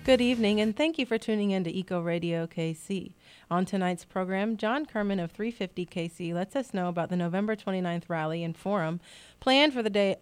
Good evening, and thank you for tuning in to Eco Radio KC. On tonight's program, John Kerman of 350 KC lets us know about the November 29th rally and forum planned for the day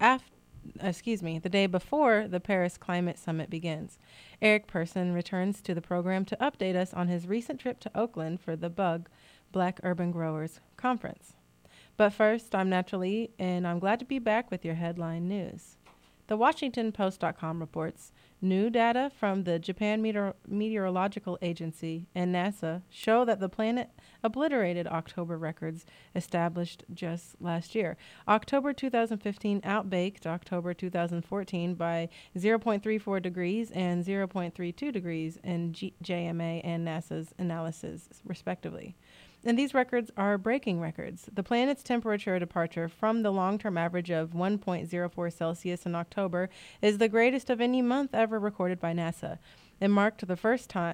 the day before the Paris Climate Summit begins. Eric Person returns to the program to update us on his recent trip to Oakland for the BUG, Black Urban Growers Conference. But first, I'm Natalie, and I'm glad to be back with your headline news. The WashingtonPost.com reports new data from the Japan Meteorological Agency and NASA show that the planet obliterated October records established just last year. October 2015 outbaked October 2014 by 0.34 degrees and 0.32 degrees in JMA and NASA's analysis, respectively. And these records are breaking records. The planet's temperature departure from the long-term average of 1.04 Celsius in October is the greatest of any month ever recorded by NASA. It marked the first time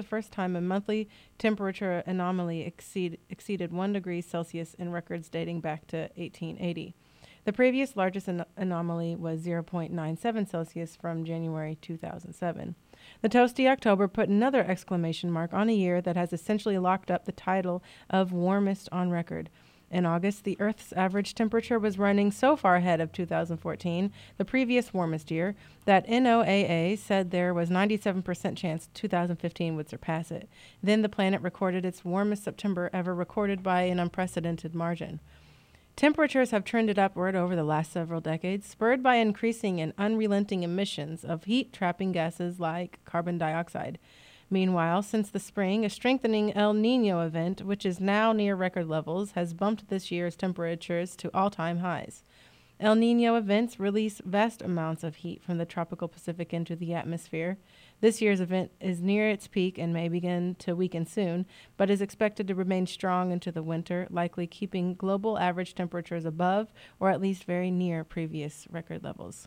a monthly temperature anomaly exceeded 1 degree Celsius in records dating back to 1880. The previous largest anomaly was 0.97 Celsius from January 2007. The toasty October put another exclamation mark on a year that has essentially locked up the title of warmest on record. In August, the Earth's average temperature was running so far ahead of 2014, the previous warmest year, that NOAA said there was 97% chance 2015 would surpass it. Then the planet recorded its warmest September ever recorded by an unprecedented margin. Temperatures have trended upward over the last several decades, spurred by increasing and unrelenting emissions of heat-trapping gases like carbon dioxide. Meanwhile, since the spring, a strengthening El Niño event, which is now near record levels, has bumped this year's temperatures to all-time highs. El Niño events release vast amounts of heat from the tropical Pacific into the atmosphere. This year's event is near its peak and may begin to weaken soon, but is expected to remain strong into the winter, likely keeping global average temperatures above or at least very near previous record levels.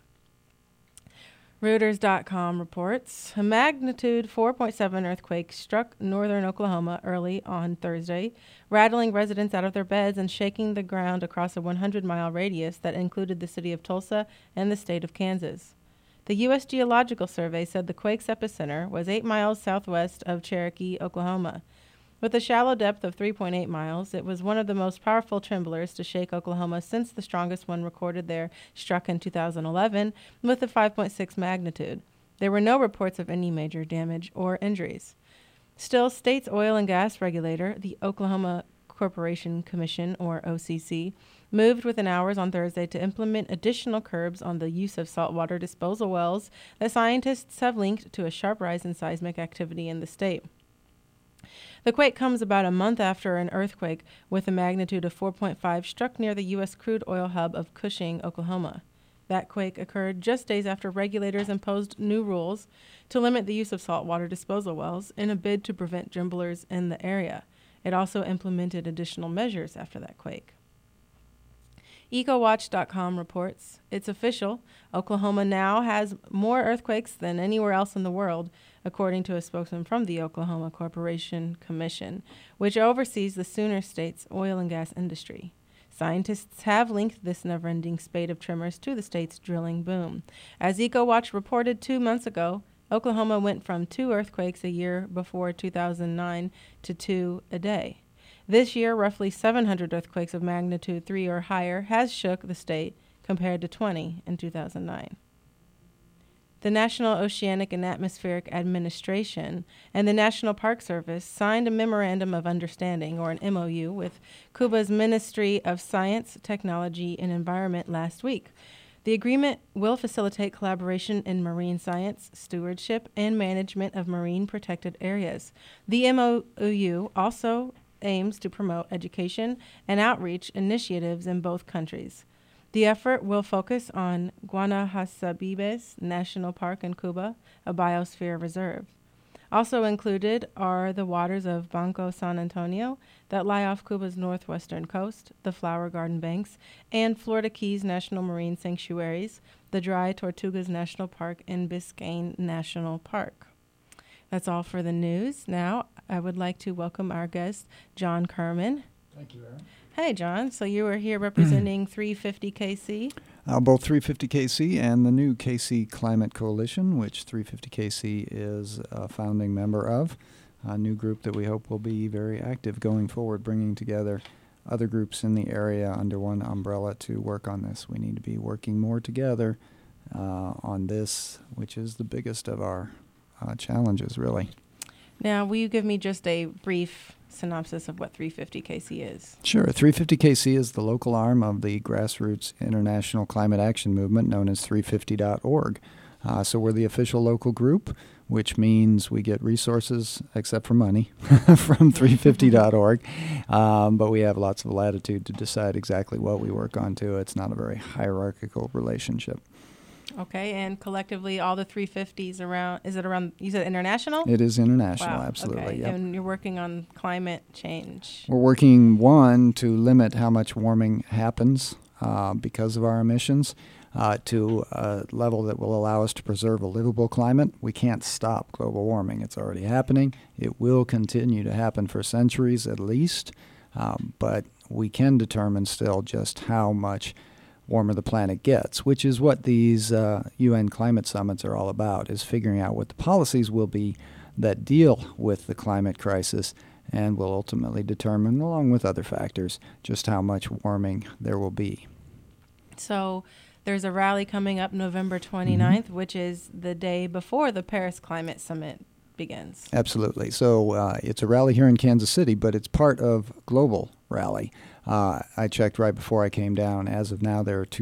Reuters.com reports a magnitude 4.7 earthquake struck northern Oklahoma early on Thursday, rattling residents out of their beds and shaking the ground across a 100-mile radius that included the city of Tulsa and the state of Kansas. The U.S. Geological Survey said the quake's epicenter was 8 miles southwest of Cherokee, Oklahoma. With a shallow depth of 3.8 miles, it was one of the most powerful tremblers to shake Oklahoma since the strongest one recorded there struck in 2011 with a 5.6 magnitude. There were no reports of any major damage or injuries. Still, state's oil and gas regulator, the Oklahoma Corporation Commission, or OCC, moved within hours on Thursday to implement additional curbs on the use of saltwater disposal wells that scientists have linked to a sharp rise in seismic activity in the state. The quake comes about a month after an earthquake with a magnitude of 4.5 struck near the U.S. crude oil hub of Cushing, Oklahoma. That quake occurred just days after regulators imposed new rules to limit the use of saltwater disposal wells in a bid to prevent tremblers in the area. It also implemented additional measures after that quake. EcoWatch.com reports, it's official, Oklahoma now has more earthquakes than anywhere else in the world, according to a spokesman from the Oklahoma Corporation Commission, which oversees the Sooner State's oil and gas industry. Scientists have linked this never-ending spate of tremors to the state's drilling boom. As EcoWatch reported 2 months ago, Oklahoma went from 2 earthquakes a year before 2009 to 2 a day. This year, roughly 700 earthquakes of magnitude 3 or higher has shook the state, compared to 20 in 2009. The National Oceanic and Atmospheric Administration and the National Park Service signed a Memorandum of Understanding, or an MOU, with Cuba's Ministry of Science, Technology, and Environment last week. The agreement will facilitate collaboration in marine science, stewardship, and management of marine protected areas. The MOU also aims to promote education and outreach initiatives in both countries. The effort will focus on Guanahassabibes National Park in Cuba, a biosphere reserve. Also included are the waters of Banco San Antonio that lie off Cuba's northwestern coast, the Flower Garden Banks, and Florida Keys National Marine Sanctuaries, the Dry Tortugas National Park, and Biscayne National Park. That's all for the news. Now, I would like to welcome our guest, John Kerman. Thank you, Aaron. Hey, John. So you were here representing 350 KC? Both 350KC and the new KC Climate Coalition, which 350KC is a founding member of, a new group that we hope will be very active going forward, bringing together other groups in the area under one umbrella to work on this. We need to be working more together on this, which is the biggest of our challenges, really. Now, will you give me just a brief synopsis of what 350KC is? Sure. 350KC is the local arm of the grassroots international climate action movement known as 350.org. So we're the official local group, which means we get resources, except for money, from 350.org. But we have lots of latitude to decide exactly what we work on, too. It's not a very hierarchical relationship. Okay, and collectively, all the 350s around, is it around, you said international? It is international, Wow, absolutely. okay. Yep. And you're working on climate change. We're working, one, to limit how much warming happens because of our emissions to a level that will allow us to preserve a livable climate. We can't stop global warming. It's already happening. It will continue to happen for centuries at least, but we can determine still just how much warmer the planet gets, which is what these UN climate summits are all about, is figuring out what the policies will be that deal with the climate crisis and will ultimately determine, along with other factors, just how much warming there will be. So there's a rally coming up November 29th, which is the day before the Paris Climate Summit begins. Absolutely. So it's a rally here in Kansas City, but it's part of global rally. I checked right before I came down. As of now, there are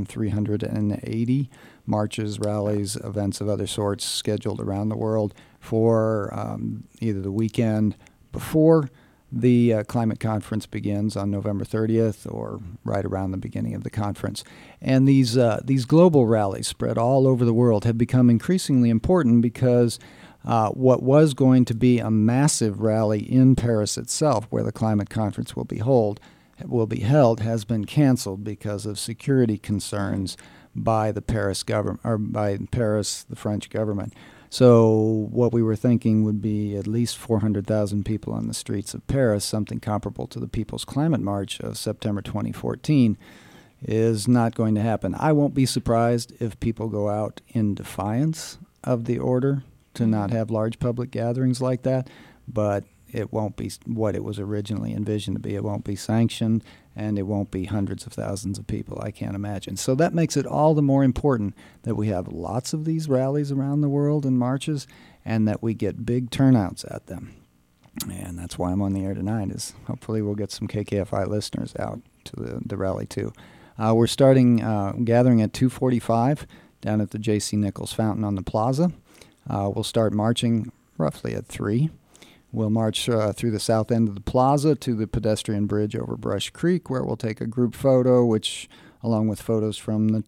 2,380 marches, rallies, events of other sorts scheduled around the world for either the weekend before the climate conference begins on November 30th or right around the beginning of the conference. And these global rallies spread all over the world have become increasingly important because what was going to be a massive rally in Paris itself, where the climate conference will be held, has been canceled because of security concerns by the Paris government, or by Paris, the French government. So what we were thinking would be at least 400,000 people on the streets of Paris, something comparable to the People's Climate March of September 2014, is not going to happen. I won't be surprised if people go out in defiance of the order to not have large public gatherings like that, but it won't be what it was originally envisioned to be. It won't be sanctioned, and it won't be hundreds of thousands of people, I can't imagine. So that makes it all the more important that we have lots of these rallies around the world and marches, and that we get big turnouts at them. And that's why I'm on the air tonight, is hopefully we'll get some KKFI listeners out to the rally too. We're starting gathering at 2:45 down at the J.C. Nichols Fountain on the Plaza. We'll start marching roughly at 3. We'll march through the south end of the plaza to the pedestrian bridge over Brush Creek, where we'll take a group photo, which, along with photos from the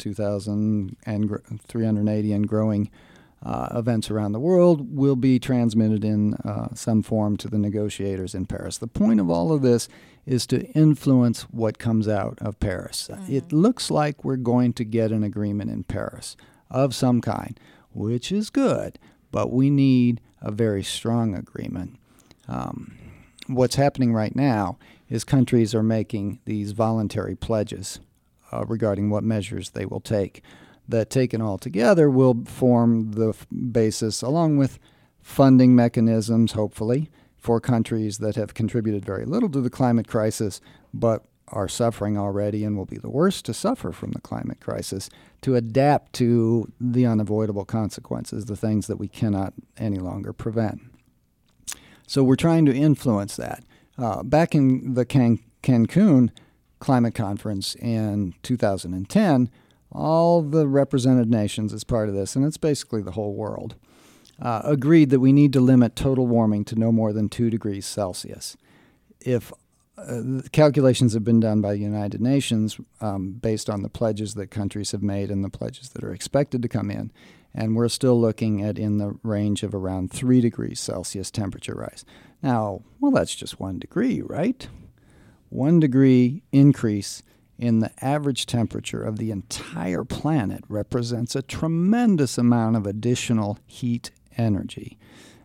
2,380 and growing events around the world, will be transmitted in some form to the negotiators in Paris. The point of all of this is to influence what comes out of Paris. Mm-hmm. It looks like we're going to get an agreement in Paris of some kind, which is good, but we need a very strong agreement. What's happening right now is countries are making these voluntary pledges regarding what measures they will take, that taken all together will form the basis, along with funding mechanisms, hopefully, for countries that have contributed very little to the climate crisis but are suffering already and will be the worst to suffer from the climate crisis, to adapt to the unavoidable consequences, the things that we cannot any longer prevent. So we're trying to influence that. Back in the Cancun Climate Conference in 2010, all the represented nations as part of this, and it's basically the whole world, agreed that we need to limit total warming to no more than 2 degrees Celsius. If calculations have been done by the United Nations based on the pledges that countries have made and the pledges that are expected to come in, and we're still looking at in the range of around 3 degrees Celsius temperature rise. Now, well, that's just 1 degree, right? 1 degree increase in the average temperature of the entire planet represents a tremendous amount of additional heat energy.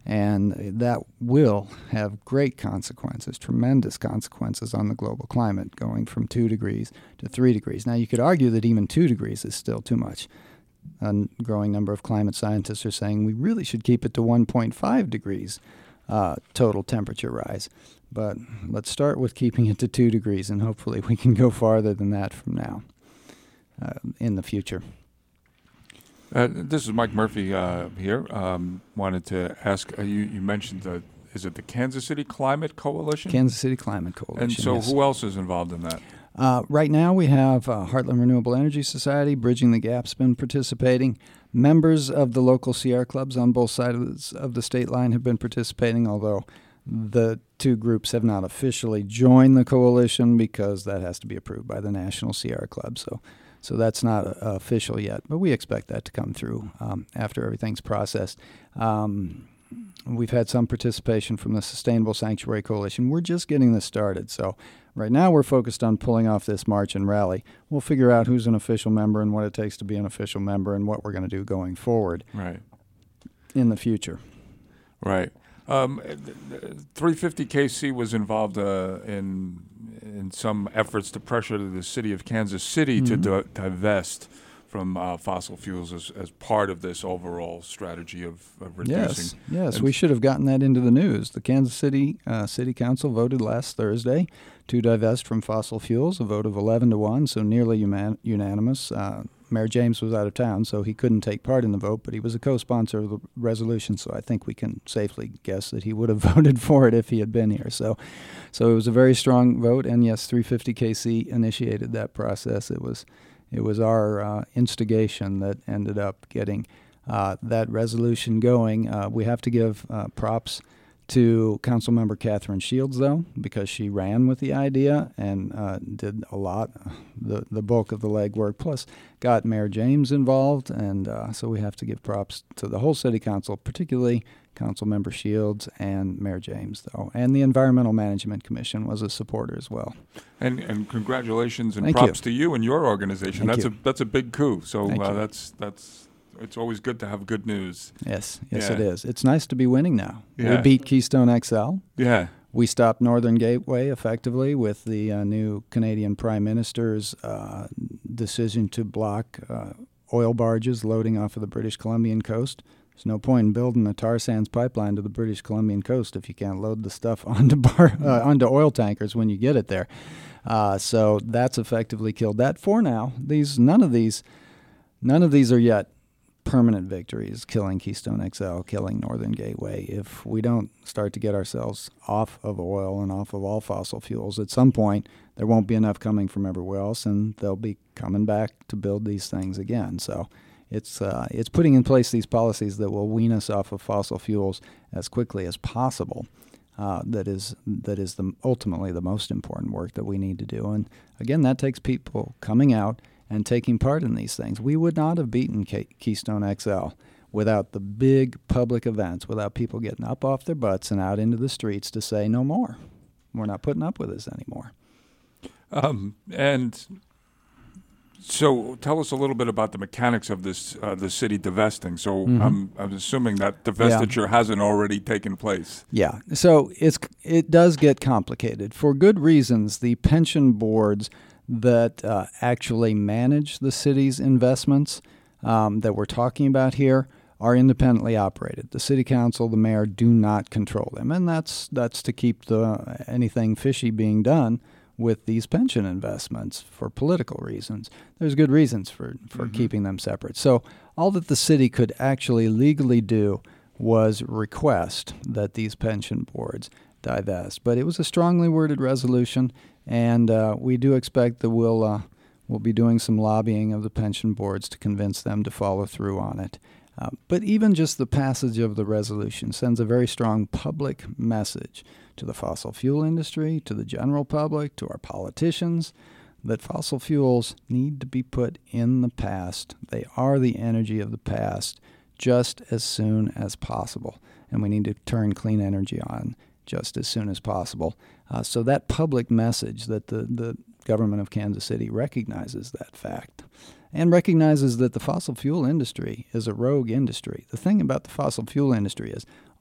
And that will have great consequences, tremendous consequences on the global climate, going from 2 degrees to 3 degrees. Now, you could argue that even 2 degrees is still too much. A growing number of climate scientists are saying we really should keep it to 1.5 degrees total temperature rise. But let's start with keeping it to 2 degrees, and hopefully we can go farther than that from now in the future. This is Mike Murphy here. Wanted to ask, you mentioned is it the Kansas City Climate Coalition? Kansas City Climate Coalition, And so yes. who else is involved in that? Right now we have Heartland Renewable Energy Society, Bridging the Gap's been participating. Members of the local Sierra clubs on both sides of the state line have been participating, although the two groups have not officially joined the coalition because that has to be approved by the National Sierra Club. So that's not official yet, but we expect that to come through after everything's processed. We've had some participation from the Sustainable Sanctuary Coalition. We're just getting this started. So right now we're focused on pulling off this march and rally. We'll figure out who's an official member and what it takes to be an official member and what we're going to do going forward in the future. Right. 350 KC was involved in some efforts to pressure the city of Kansas City to divest from fossil fuels as part of this overall strategy of reducing. Yes, we should have gotten that into the news. The Kansas City City Council voted last Thursday to divest from fossil fuels, a vote of 11-1, so nearly unanimous. Mayor James was out of town, so he couldn't take part in the vote, but he was a co-sponsor of the resolution, so I think we can safely guess that he would have voted for it if he had been here. So it was a very strong vote, and yes, 350 KC initiated that process. It was our instigation that ended up getting that resolution going. We have to give props to Councilmember Catherine Shields, though, because she ran with the idea and did a lot, the bulk of the legwork, plus got Mayor James involved, and so we have to give props to the whole City Council, particularly Councilmember Shields and Mayor James, though. And the Environmental Management Commission was a supporter as well. And congratulations and Thank props you. to you and your organization. Thank you. That's a big coup. So Thank you. that's it's always good to have good news. Yes, Yeah. it is. It's nice to be winning now. Yeah. We beat Keystone XL. Yeah. We stopped Northern Gateway effectively with the new Canadian Prime Minister's decision to block oil barges loading off of the British Columbian coast. There's no point in building a tar sands pipeline to the British Columbian coast if you can't load the stuff onto oil tankers when you get it there. So that's effectively killed that for now. None of these are yet permanent victories, killing Keystone XL, killing Northern Gateway. If we don't start to get ourselves off of oil and off of all fossil fuels, at some point there won't be enough coming from everywhere else, and they'll be coming back to build these things again. So it's putting in place these policies that will wean us off of fossil fuels as quickly as possible. That is ultimately the most important work that we need to do. And again, that takes people coming out and taking part in these things. We would not have beaten Keystone XL without the big public events, without people getting up off their butts and out into the streets to say no more. We're not putting up with this anymore. And so tell us a little bit about the mechanics of this, the city divesting. So I'm assuming that divestiture hasn't already taken place. Yeah, so it does get complicated. For good reasons, the pension boards that actually manage the city's investments that we're talking about here are independently operated. The city council, the mayor do not control them, and that's to keep anything fishy being done with these pension investments for political reasons. There's good reasons for keeping them separate. So all that the city could actually legally do was request that these pension boards divest. But it was a strongly worded resolution, and we do expect that we'll be doing some lobbying of the pension boards to convince them to follow through on it. But even just the passage of the resolution sends a very strong public message to the fossil fuel industry, to the general public, to our politicians, that fossil fuels need to be put in the past. They are the energy of the past just as soon as possible, and we need to turn clean energy on just as soon as possible. So that public message that the government of Kansas City recognizes that fact and recognizes that the fossil fuel industry is a rogue industry. The thing about the fossil fuel industry is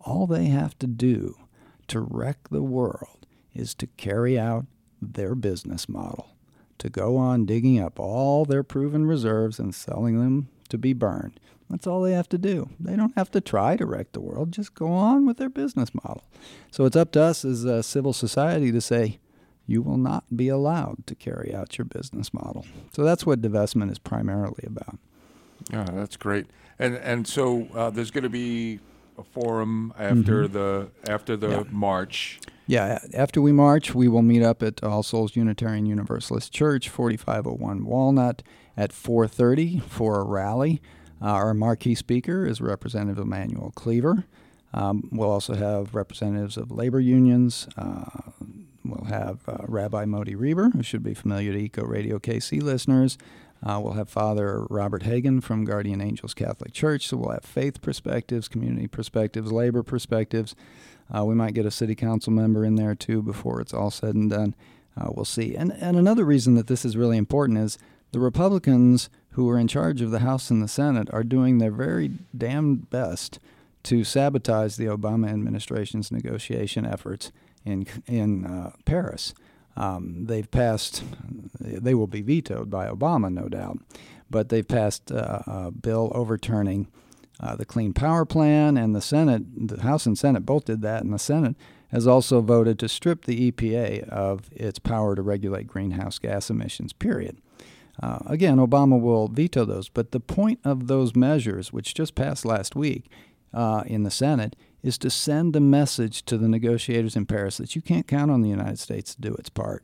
all they have to do to wreck the world is to carry out their business model, to go on digging up all their proven reserves and selling them to be burned. That's all they have to do. They don't have to try to wreck the world. Just go on with their business model. So it's up to us as a civil society to say, you will not be allowed to carry out your business model. So that's what divestment is primarily about. Yeah, that's great. And so there's going to be a forum after the march. Yeah, after we march, we will meet up at All Souls Unitarian Universalist Church, 4501 Walnut, at 4:30 for a rally. Our marquee speaker is Representative Emmanuel Cleaver. We'll also have representatives of labor unions. We'll have Rabbi Modi Reber, who should be familiar to Eco Radio KC listeners. We'll have Father Robert Hagen from Guardian Angels Catholic Church. So we'll have faith perspectives, community perspectives, labor perspectives. We might get a city council member in there, too, before it's all said and done. We'll see. And another reason that this is really important is the Republicans who are in charge of the House and the Senate are doing their very damn best to sabotage the Obama administration's negotiation efforts in Paris. They've passed, they will be vetoed by Obama, no doubt, but they've passed a bill overturning the Clean Power Plan, and the Senate, the House and Senate both did that, and the Senate has also voted to strip the EPA of its power to regulate greenhouse gas emissions, period. Again, Obama will veto those, but the point of those measures, which just passed last week in the Senate, is to send a message to the negotiators in Paris that you can't count on the United States to do its part.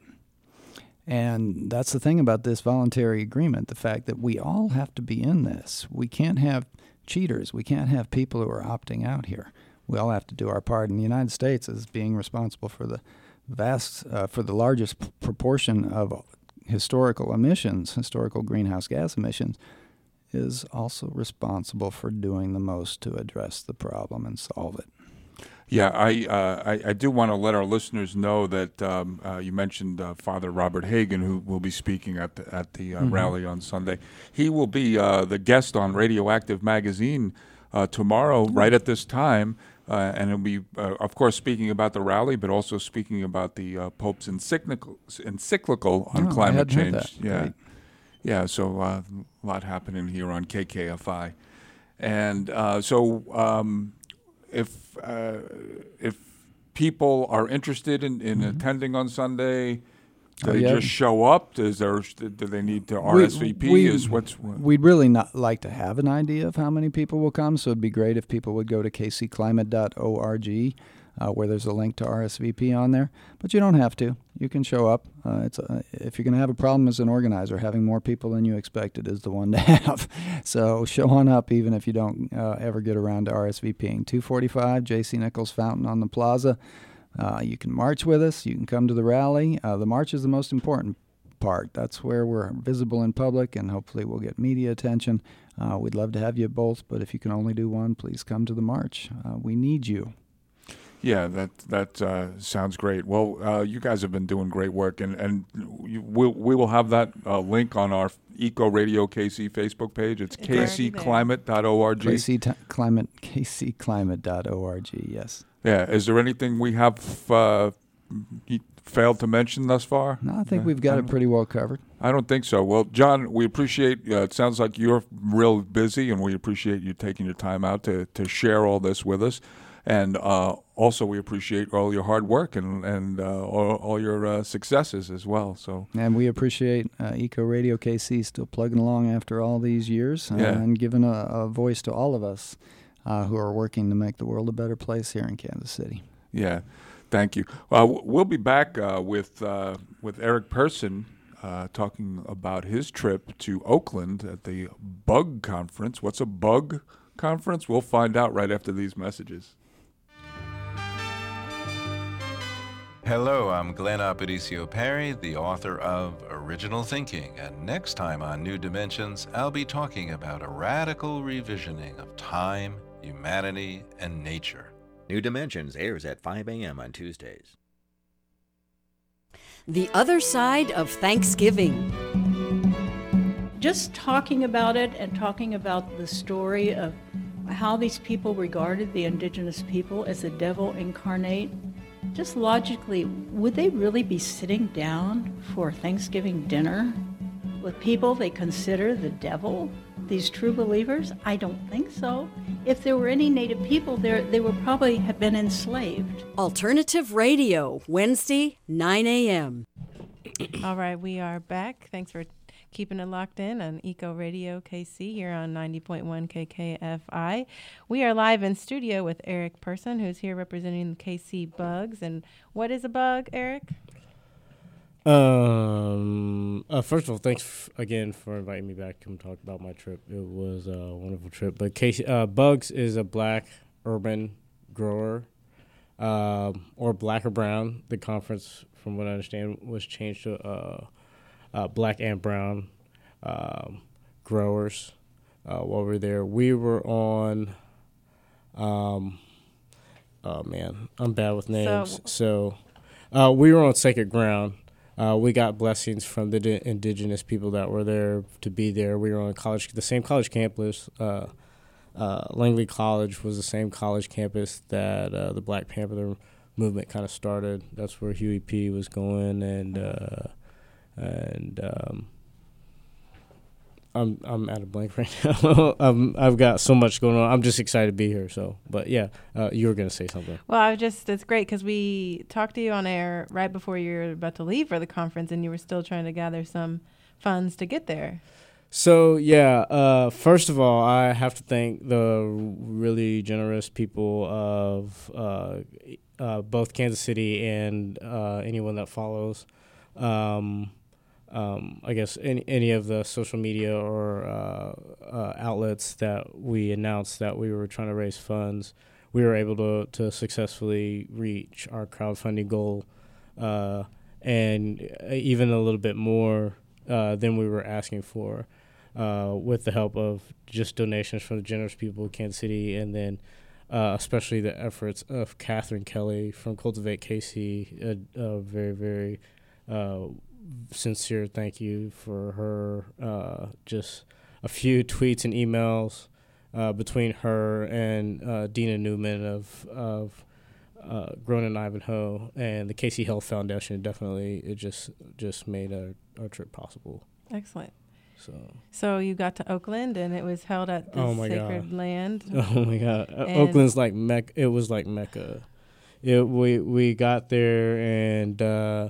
And that's the thing about this voluntary agreement, the fact that we all have to be in this. We can't have cheaters. We can't have people who are opting out here. We all have to do our part. And the United States, as being responsible for the for the largest proportion of historical emissions, historical greenhouse gas emissions, is also responsible for doing the most to address the problem and solve it. Yeah, I do want to let our listeners know that you mentioned Father Robert Hagen, who will be speaking at the rally on Sunday. He will be the guest on Radioactive Magazine tomorrow, right at this time, and he'll be, of course, speaking about the rally, but also speaking about the Pope's encyclical on climate change. Yeah. Great. Yeah, so a lot happening here on KKFI. And so if people are interested in attending on Sunday, do they just show up? Do they need to RSVP? We'd really not like to have an idea of how many people will come, so it'd be great if people would go to kcclimate.org, where there's a link to RSVP on there. But you don't have to. You can show up. If you're going to have a problem as an organizer, having more people than you expected is the one to have. So show on up even if you don't ever get around to RSVPing. 245 J.C. Nichols Fountain on the Plaza. You can march with us. You can come to the rally. The march is the most important part. That's where we're visible in public, and hopefully we'll get media attention. We'd love to have you at both, but if you can only do one, please come to the march. We need you. Yeah, that sounds great. Well, you guys have been doing great work, and we will have that link on our Eco Radio KC Facebook page. It's kcclimate.org. kcclimate.org, yes. Yeah. Is there anything we have failed to mention thus far? No, I think we've got it pretty well covered. I don't think so. Well, John, we appreciate, it sounds like you're real busy, and we appreciate you taking your time out to share all this with us. And also, we appreciate all your hard work and all your successes as well. So, and we appreciate Eco Radio KC still plugging along after all these years and giving a voice to all of us who are working to make the world a better place here in Kansas City. Yeah, thank you. We'll be back with Eric Persson talking about his trip to Oakland at the Bug Conference. What's a Bug Conference? We'll find out right after these messages. Hello, I'm Glenn Aparicio Perry, the author of Original Thinking, and next time on New Dimensions, I'll be talking about a radical revisioning of time, humanity, and nature. New Dimensions airs at 5 a.m. on Tuesdays. The Other Side of Thanksgiving. Just talking about it and talking about the story of how these people regarded the indigenous people as the devil incarnate, just logically, would they really be sitting down for Thanksgiving dinner with people they consider the devil? These true believers? I don't think so. If there were any Native people there, they would probably have been enslaved. Alternative Radio, Wednesday, 9 a.m. All right, we are back. Thanks for keeping it locked in on Eco Radio KC here on 90.1 KKFI. We are live in studio with Eric Person, who's here representing the KC Bugs. And what is a bug, Eric? First of all, thanks again for inviting me back to come talk about my trip. It was a wonderful trip. But Bugs is a black urban grower, or black or brown. The conference, from what I understand, was changed to black and brown growers while we were there. We were on, oh man, I'm bad with names. So we were on sacred ground. We got blessings from the indigenous people that were there to be there. We were on the same college campus. Langley College was the same college campus that the Black Panther movement kind of started. That's where Huey P. was going, and I'm at a blank right now. I've got so much going on. I'm just excited to be here. So, but yeah, you were gonna say something. Well, it's great because we talked to you on air right before you were about to leave for the conference, and you were still trying to gather some funds to get there. So yeah, first of all, I have to thank the really generous people of both Kansas City and anyone that follows. I guess any of the social media or outlets that we announced that we were trying to raise funds, we were able to successfully reach our crowdfunding goal, and even a little bit more than we were asking for, with the help of just donations from the generous people of Kansas City, and then especially the efforts of Catherine Kelly from Cultivate KC, a very, very sincere thank you for her, just a few tweets and emails between her and Dina Newman of Grown in Ivanhoe and the KC Health Foundation. Definitely, it just made our trip possible. Excellent. So you got to Oakland, and it was held at the sacred land. Oh my God, Oakland's like Mecca. It was like Mecca. We got there, and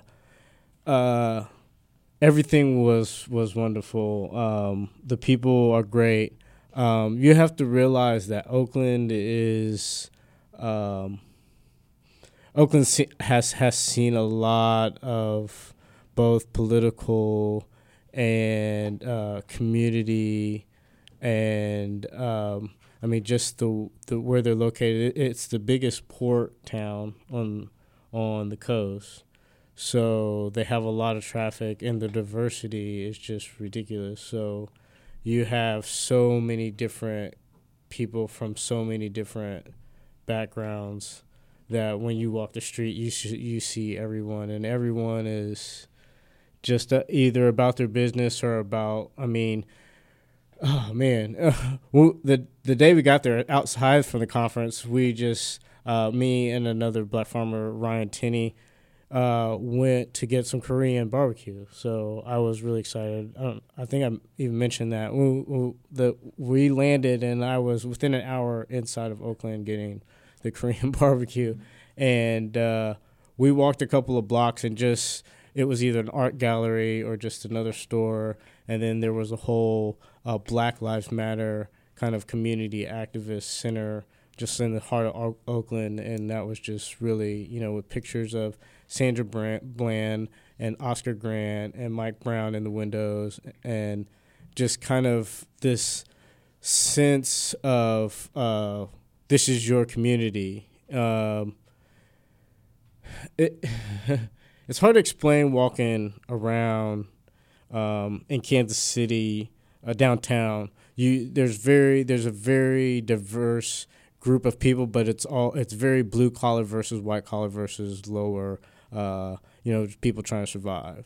everything was wonderful. The people are great. You have to realize that Oakland has seen a lot of both political and community, and I mean just the where they're located. It's the biggest port town on the coast. So they have a lot of traffic, and the diversity is just ridiculous. So you have so many different people from so many different backgrounds that when you walk the street, you see everyone, and everyone is just either about their business or about, I mean, oh man, the day we got there outside from the conference, we just, me and another black farmer, Ryan Tinney, went to get some Korean barbecue. So I was really excited. I think I even mentioned that. We landed, and I was within an hour inside of Oakland getting the Korean barbecue. And we walked a couple of blocks, and it was either an art gallery or just another store. And then there was a whole Black Lives Matter kind of community activist center just in the heart of Oakland. And that was just really, with pictures of Sandra Bland and Oscar Grant and Mike Brown in the windows, and just kind of this sense of this is your community. It's hard to explain walking around in Kansas City downtown. There's a very diverse group of people, but it's very blue collar versus white collar versus lower. People trying to survive.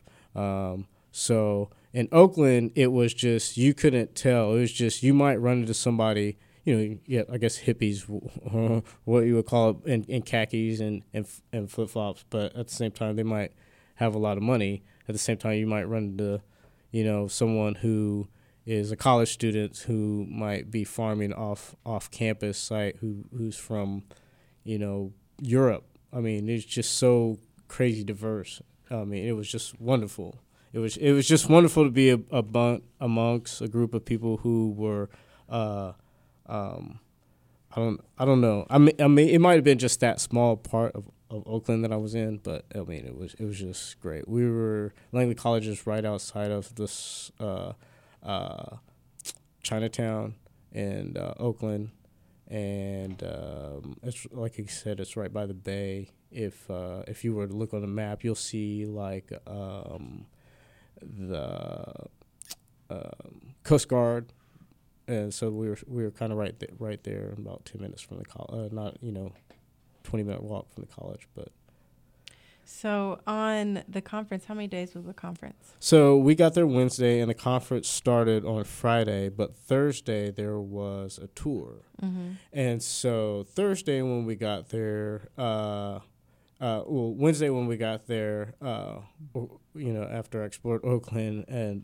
So in Oakland, it was just, you couldn't tell. It was just, you might run into somebody, I guess hippies, what you would call it, in khakis and flip flops. But at the same time, they might have a lot of money. At the same time, you might run into, someone who is a college student who might be farming off campus site who's from, Europe. I mean, it's just so crazy diverse. I mean, it was just wonderful. It was just wonderful to be amongst a group of people who were, I don't know. I mean, it might have been just that small part of Oakland that I was in, but I mean, it was just great. Langley College is right outside of this Chinatown and Oakland, and it's like you said, it's right by the bay. If you were to look on the map, you'll see like the Coast Guard, and so we were kind of right there, about 10 minutes from the college. Not 20-minute walk from the college, but. So on the conference, how many days was the conference? So we got there Wednesday, and the conference started on Friday, but Thursday there was a tour. Mm-hmm. And so Thursday when we got there, Wednesday when we got there, after I explored Oakland, and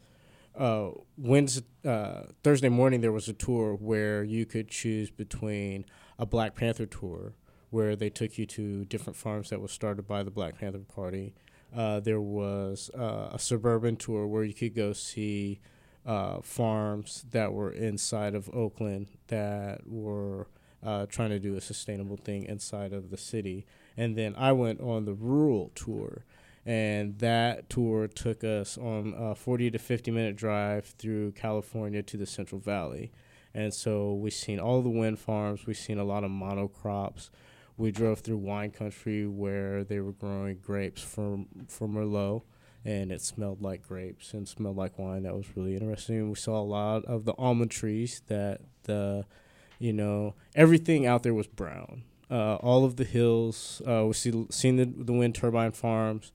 Thursday morning there was a tour where you could choose between a Black Panther tour, where they took you to different farms that was started by the Black Panther Party. There was a suburban tour where you could go see farms that were inside of Oakland that were trying to do a sustainable thing inside of the city. And then I went on the rural tour, and that tour took us on a 40 to 50-minute drive through California to the Central Valley. And so we've seen all the wind farms. We've seen a lot of monocrops. We drove through wine country where they were growing grapes for Merlot, and it smelled like grapes and smelled like wine. That was really interesting. We saw a lot of the almond trees that everything out there was brown. All of the hills, we seen the wind turbine farms.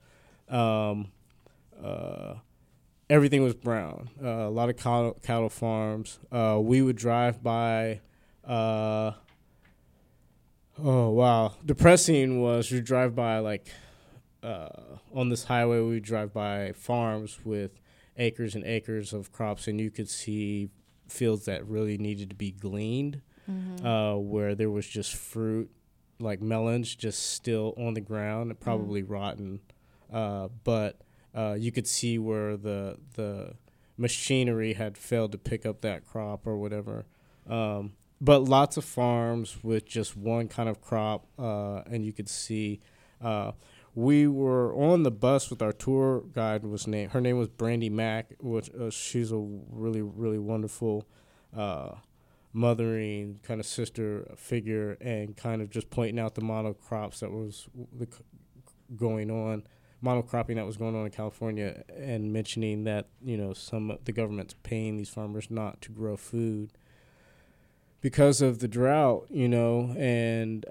Everything was brown. A lot of cattle farms. We would drive by. Oh, wow. Depressing was you drive by, on this highway, we drive by farms with acres and acres of crops, and you could see fields that really needed to be gleaned, where there was just fruit, like melons, just still on the ground and probably rotten. But you could see where the machinery had failed to pick up that crop or whatever. But lots of farms with just one kind of crop, and you could see. We were on the bus with our tour guide. Her name was Brandy Mack, which she's a really, really wonderful mothering kind of sister figure, and kind of just pointing out the monocrops that was going on, monocropping that was going on in California, and mentioning that the government's paying these farmers not to grow food because of the drought, and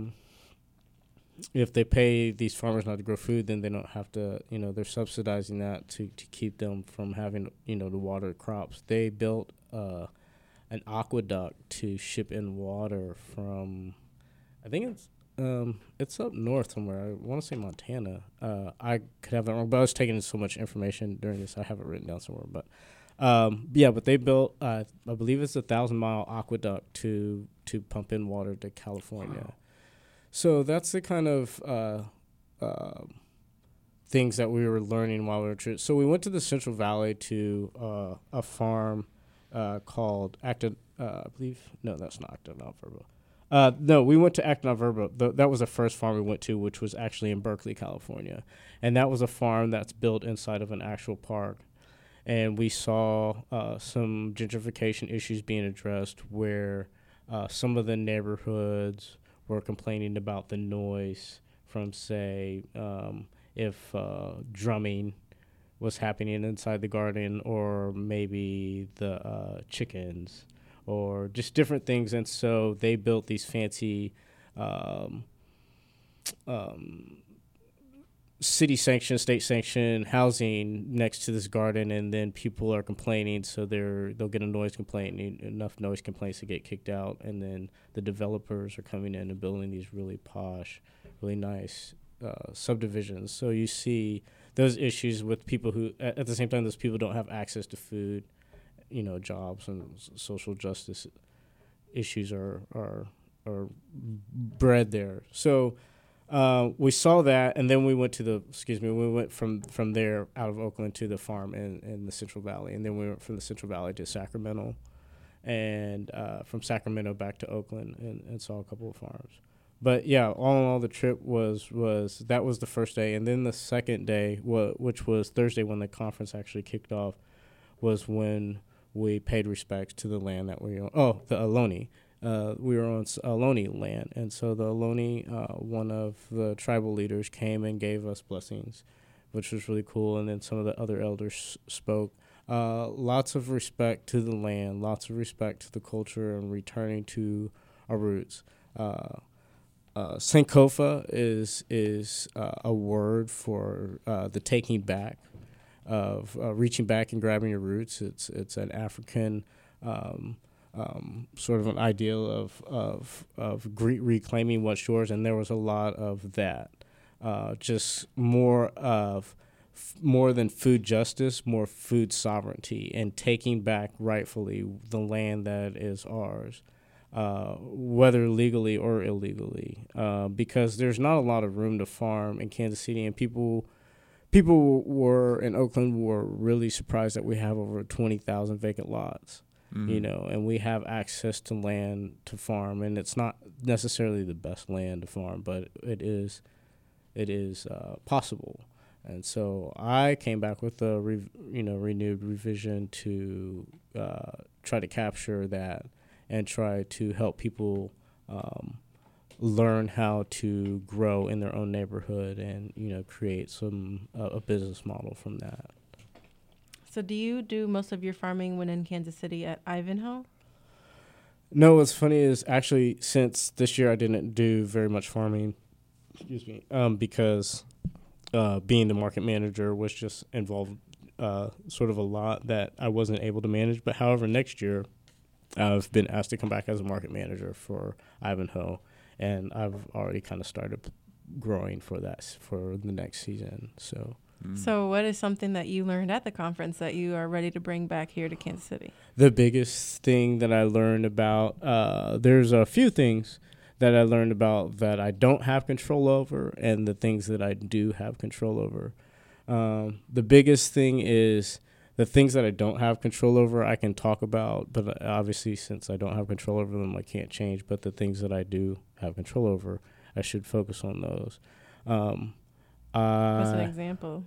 if they pay these farmers not to grow food, then they don't have to, they're subsidizing that to keep them from having, to water crops. They built an aqueduct to ship in water from, I think it's up north somewhere. I want to say Montana. I could have that wrong, but I was taking in so much information during this, I have it written down somewhere, but. But they built, I believe it's a 1,000-mile aqueduct to pump in water to California. Wow. So that's the kind of things that we were learning while we were So we went to the Central Valley to a farm called Acton, I believe. No, that's not Acton Alverba. No, we went to Acton Alverba. That was the first farm we went to, which was actually in Berkeley, California. And that was a farm that's built inside of an actual park. And we saw some gentrification issues being addressed where some of the neighborhoods were complaining about the noise from, say, if drumming was happening inside the garden, or maybe the chickens, or just different things. And so they built these fancy city sanctioned, state sanctioned housing next to this garden, and then people are complaining, so they'll get a noise complaint, enough noise complaints to get kicked out, and then the developers are coming in and building these really posh, really nice subdivisions. So you see those issues with people who, at the same time, those people don't have access to food, jobs, and social justice issues are bred there. So we saw that, and then we went from there out of Oakland to the farm in the Central Valley, and then we went from the Central Valley to Sacramento, and from Sacramento back to Oakland, and saw a couple of farms. But yeah, all in all, the trip was that was the first day, and then the second day, which was Thursday when the conference actually kicked off, was when we paid respects to the land that we own. Oh, the Ohlone. We were on Ohlone land, and so the Ohlone, one of the tribal leaders, came and gave us blessings, which was really cool, and then some of the other elders spoke. Lots of respect to the land, lots of respect to the culture, and returning to our roots. Sankofa is a word for the taking back of reaching back and grabbing your roots. It's an African sort of an ideal of reclaiming what's yours, and there was a lot of that. Just more than food justice, more food sovereignty, and taking back rightfully the land that is ours. Whether legally or illegally, because there's not a lot of room to farm in Kansas City, and people were in Oakland were really surprised that we have over 20,000 vacant lots, and we have access to land to farm, and it's not necessarily the best land to farm, but it is possible. And so I came back with a renewed revision to try to capture that, and try to help people learn how to grow in their own neighborhood, and create a business model from that. So do you do most of your farming when in Kansas City at Ivanhoe? No, what's funny is actually since this year I didn't do very much farming, because being the market manager was just involved sort of a lot that I wasn't able to manage. But however, next year I've been asked to come back as a market manager for Ivanhoe, and I've already kind of started growing for that for the next season. So what is something that you learned at the conference that you are ready to bring back here to Kansas City? The biggest thing that I learned about, there's a few things that I learned about that I don't have control over, and the things that I do have control over. The biggest thing is the things that I don't have control over, I can talk about, but obviously since I don't have control over them, I can't change. But the things that I do have control over, I should focus on those. What's an example?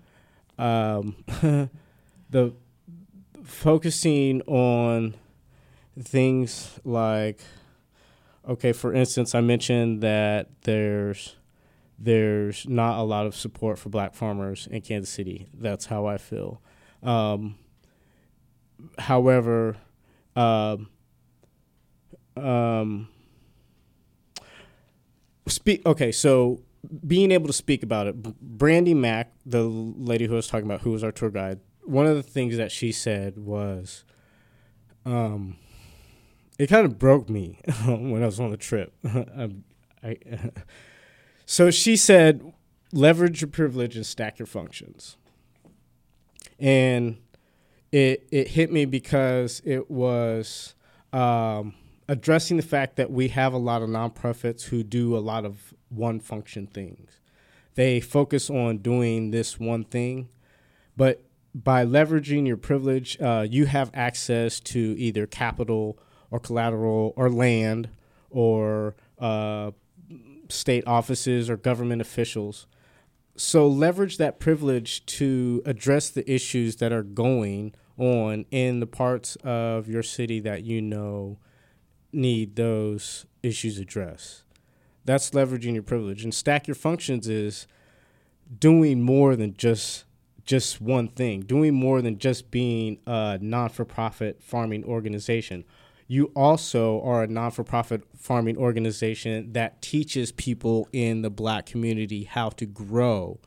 The focusing on things like, okay, for instance, I mentioned that there's not a lot of support for black farmers in Kansas City. That's how I feel. However, so being able to speak about it, Brandy Mack, the lady who I was talking about, who was our tour guide, one of the things that she said was, it kind of broke me when I was on the trip. So she said, leverage your privilege and stack your functions. And it hit me because it was addressing the fact that we have a lot of nonprofits who do a lot of one function things. They focus on doing this one thing, but by leveraging your privilege, you have access to either capital or collateral or land or state offices or government officials. So leverage that privilege to address the issues that are going on in the parts of your city that need those issues addressed. That's leveraging your privilege. And stack your functions is doing more than just one thing, doing more than just being a non-for-profit farming organization. You also are a non-for-profit farming organization that teaches people in the black community how to grow.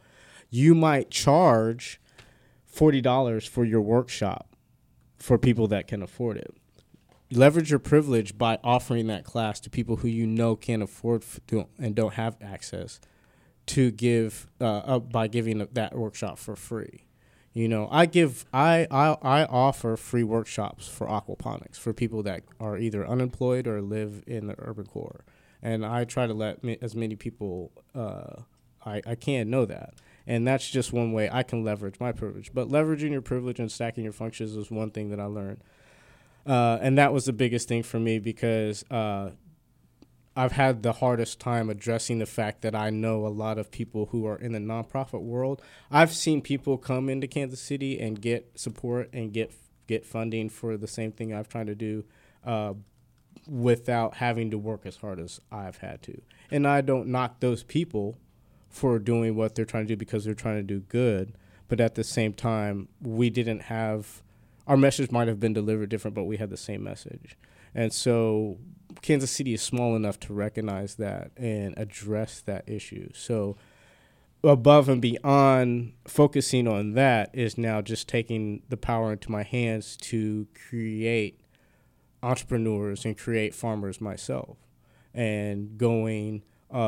you might charge $40 for your workshop for people that can afford it. Leverage your privilege by offering that class to people who you know can't afford and don't have access to give by giving that workshop for free. You know, I offer free workshops for aquaponics for people that are either unemployed or live in the urban core, and I try to let as many people I can know that. And that's just one way I can leverage my privilege. But leveraging your privilege and stacking your functions is one thing that I learned. And that was the biggest thing for me because I've had the hardest time addressing the fact that I know a lot of people who are in the nonprofit world. I've seen people come into Kansas City and get support and get funding for the same thing I've tried to do without having to work as hard as I've had to. And I don't knock those people for doing what they're trying to do because they're trying to do good. But at the same time, we didn't have – our message might have been delivered different, but we had the same message. And so Kansas City is small enough to recognize that and address that issue. So above and beyond focusing on that is now just taking the power into my hands to create entrepreneurs and create farmers myself and going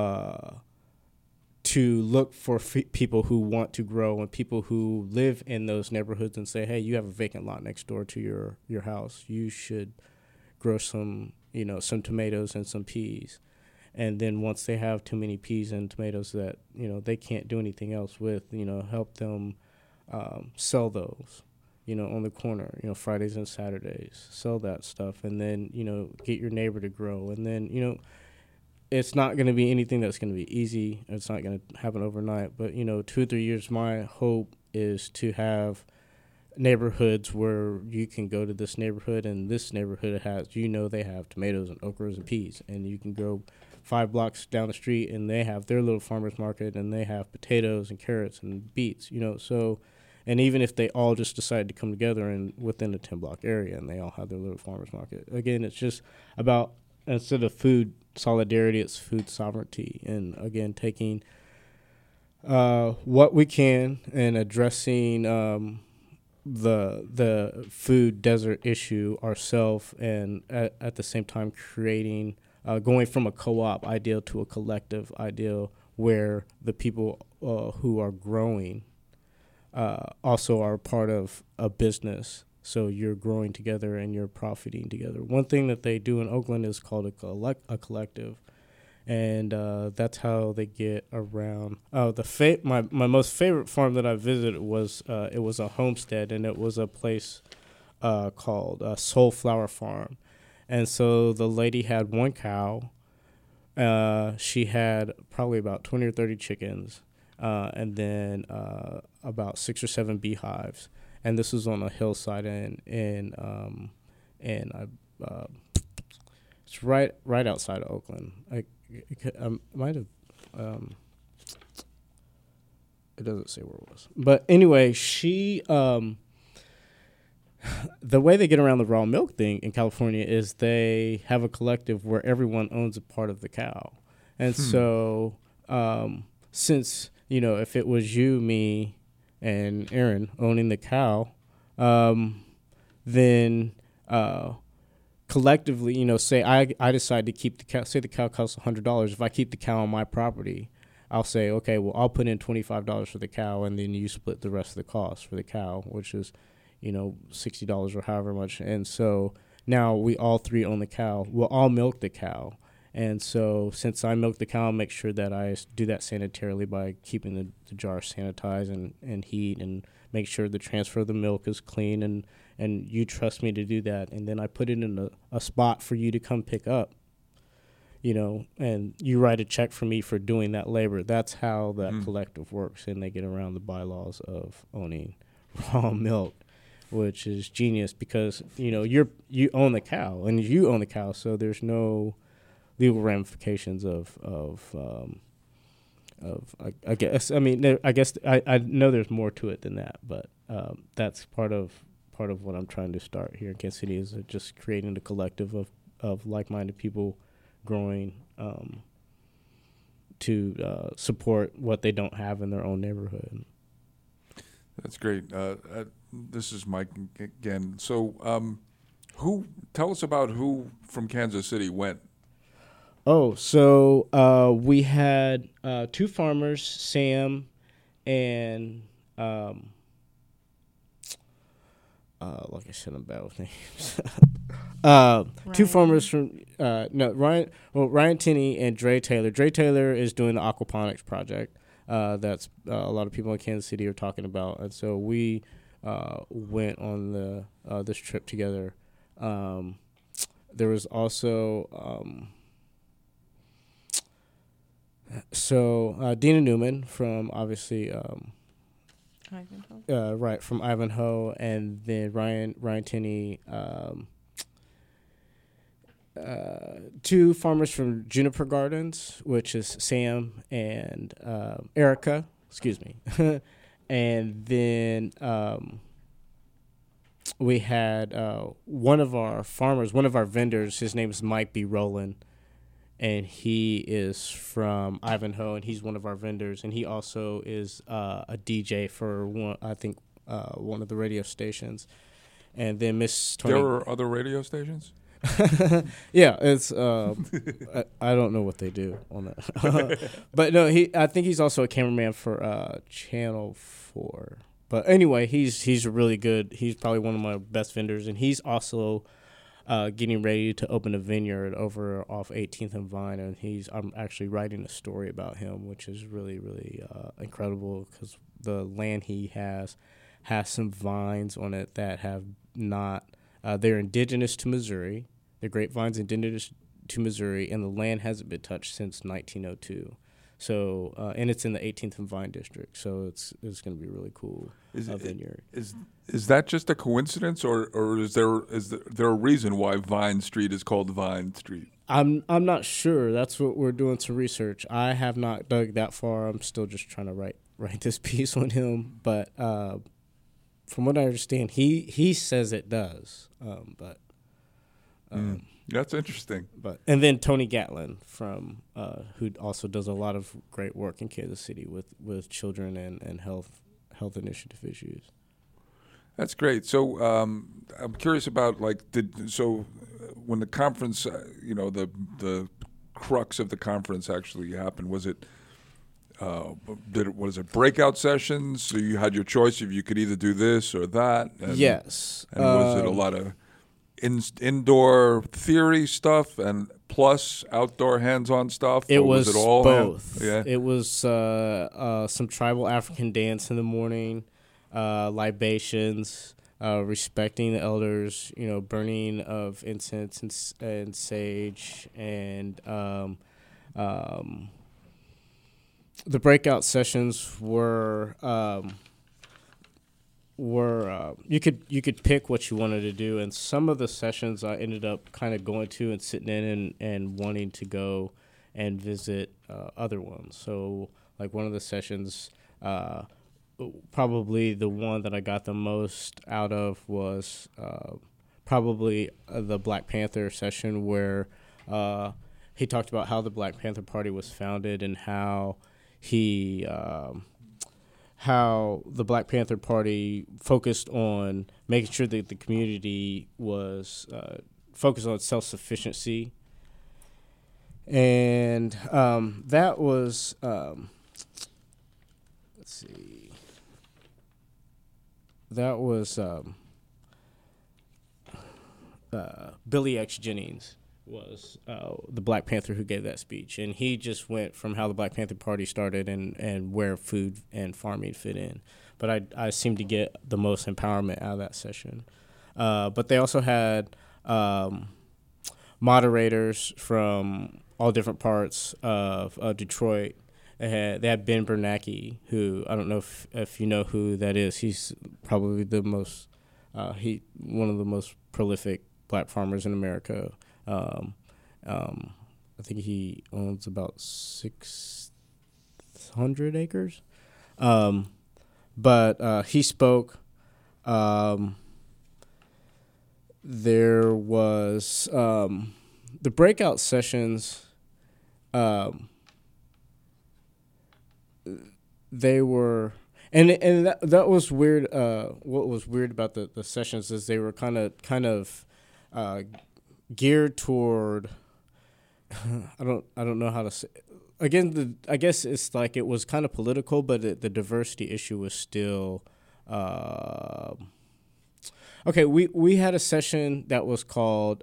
to look for people who want to grow and people who live in those neighborhoods and say, hey, you have a vacant lot next door to your house. You should grow some tomatoes and some peas. And then once they have too many peas and tomatoes that, they can't do anything else with, help them sell those, on the corner, Fridays and Saturdays, sell that stuff. And then, get your neighbor to grow. And then, it's not going to be anything that's going to be easy. It's not going to happen overnight. But, 2 or 3 years, my hope is to have neighborhoods where you can go to this neighborhood and this neighborhood has, they have tomatoes and okras and peas. And you can go 5 blocks down the street and they have their little farmer's market and they have potatoes and carrots and beets, So, and even if they all just decide to come together and within a 10-block area and they all have their little farmer's market. Again, it's just about, instead of food solidarity, it's food sovereignty. And again, taking what we can and addressing the food desert issue ourselves, and at the same time creating, going from a co-op ideal to a collective ideal where the people who are growing also are part of a business. So you're growing together and you're profiting together. One thing that they do in Oakland is called a collective, and that's how they get around. My most favorite farm that I visited was it was a homestead, and it was a place called Soul Flower Farm. And so the lady had one cow. She had probably about 20 or 30 chickens, and then about 6 or 7 beehives. And this was on a hillside, and it's right outside of Oakland. I might have. It doesn't say where it was, but anyway, she. The way they get around the raw milk thing in California is they have a collective where everyone owns a part of the cow, and so since if it was you, me, and Aaron owning the cow, then collectively, say I decide to keep the cow. Say the cow costs $100. If I keep the cow on my property, I'll say, okay, well, I'll put in $25 for the cow, and then you split the rest of the cost for the cow, which is, $60 or however much. And so now we all three own the cow. We'll all milk the cow. And so since I milk the cow, I'll make sure that I do that sanitarily by keeping the jar sanitized and heat, and make sure the transfer of the milk is clean, and you trust me to do that. And then I put it in a spot for you to come pick up, and you write a check for me for doing that labor. That's how that collective works, and they get around the bylaws of owning raw milk, which is genius because, you own the cow, and you own the cow, so there's no legal ramifications of I guess. I mean, I guess I know there's more to it than that, but that's part of what I'm trying to start here in Kansas City, is just creating a collective of like-minded people growing to support what they don't have in their own neighborhood. That's great. This is Mike again. So, tell us about who from Kansas City went. Oh, so we had 2 farmers, Sam and like I said, I'm bad with names. 2 farmers from Ryan Tinney and Dre Taylor. Dre Taylor is doing the aquaponics project. That's a lot of people in Kansas City are talking about, and so we went on this trip together. There was also Dina Newman from obviously Ivanhoe. right, from Ivanhoe, and then Ryan Tinney. 2 farmers from Juniper Gardens, which is Sam and Erica. Excuse me. And then we had one of our farmers, one of our vendors. His name is Mike B. Rowland, and he is from Ivanhoe, and he's one of our vendors. And he also is a DJ for one of the radio stations. And then Miss Tony. There were other radio stations? Yeah, it's I don't know what they do on that. But no, I think he's also a cameraman for Channel 4. But anyway, he's really good. He's probably one of my best vendors, and he's also getting ready to open a vineyard over off 18th and Vine, and I'm actually writing a story about him, which is really, really incredible, because the land he has some vines on it that have not. They're indigenous to Missouri. They're grapevines indigenous to Missouri, and the land hasn't been touched since 1902. So, and it's in the 18th and Vine district, so it's going to be really cool. Vineyard. Is that just a coincidence, or is there a reason why Vine Street is called Vine Street? I'm not sure. That's what we're doing some research. I have not dug that far. I'm still just trying to write this piece on him, but from what I understand, he says it does. That's interesting. And then Tony Gatlin from who also does a lot of great work in Kansas City with children and health initiative issues. That's great. So I'm curious about when the conference, the crux of the conference actually happened, was it? Was it breakout sessions? So you had your choice if you could either do this or that. Yes. And was it a lot of indoor theory stuff and plus outdoor hands-on stuff? It was it all both. Yeah. It was some tribal African dance in the morning, libations, respecting the elders, burning of incense and sage, and the breakout sessions were you could pick what you wanted to do, and some of the sessions I ended up kind of going to and sitting in and wanting to go and visit other ones. So like one of the sessions, probably the one that I got the most out of was probably the Black Panther session, where he talked about how the Black Panther Party was founded and how the Black Panther Party focused on making sure that the community was focused on self-sufficiency. And that was, let's see, that was Billy X. Jennings was the Black Panther who gave that speech, and he just went from how the Black Panther Party started and where food and farming fit in. But I seemed to get the most empowerment out of that session. But they also had moderators from all different parts of Detroit. They had Ben Bernanke, who I don't know if you know who that is. He's probably one of the most prolific black farmers in America. I think he owns about 600 acres. But he spoke. There was the breakout sessions. they were, and that was weird. What was weird about the sessions is they were kind of geared toward. I don't know how to say. Again, I guess it's like it was kind of political, but the diversity issue was still. Okay, we had a session that was called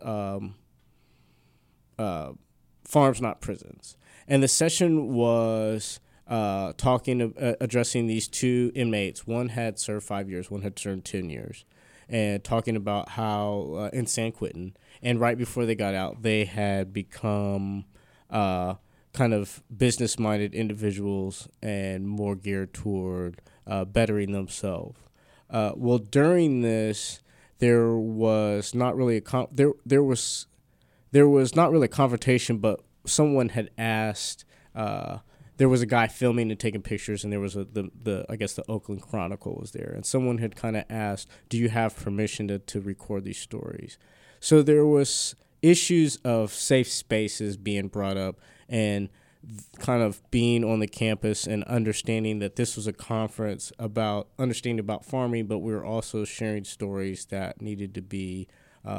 Farms Not Prisons, and the session was addressing these two inmates. One had served 5 years, one had served 10 years, and talking about how in San Quentin, and right before they got out, they had become kind of business-minded individuals and more geared toward bettering themselves. Well, during this, there was not really there was not really a confrontation, but someone had asked. There was a guy filming and taking pictures, and there was I guess the Oakland Chronicle was there, and someone had kind of asked, "Do you have permission to record these stories?" So there was issues of safe spaces being brought up, and kind of being on the campus and understanding that this was a conference about understanding about farming, but we were also sharing stories that needed to be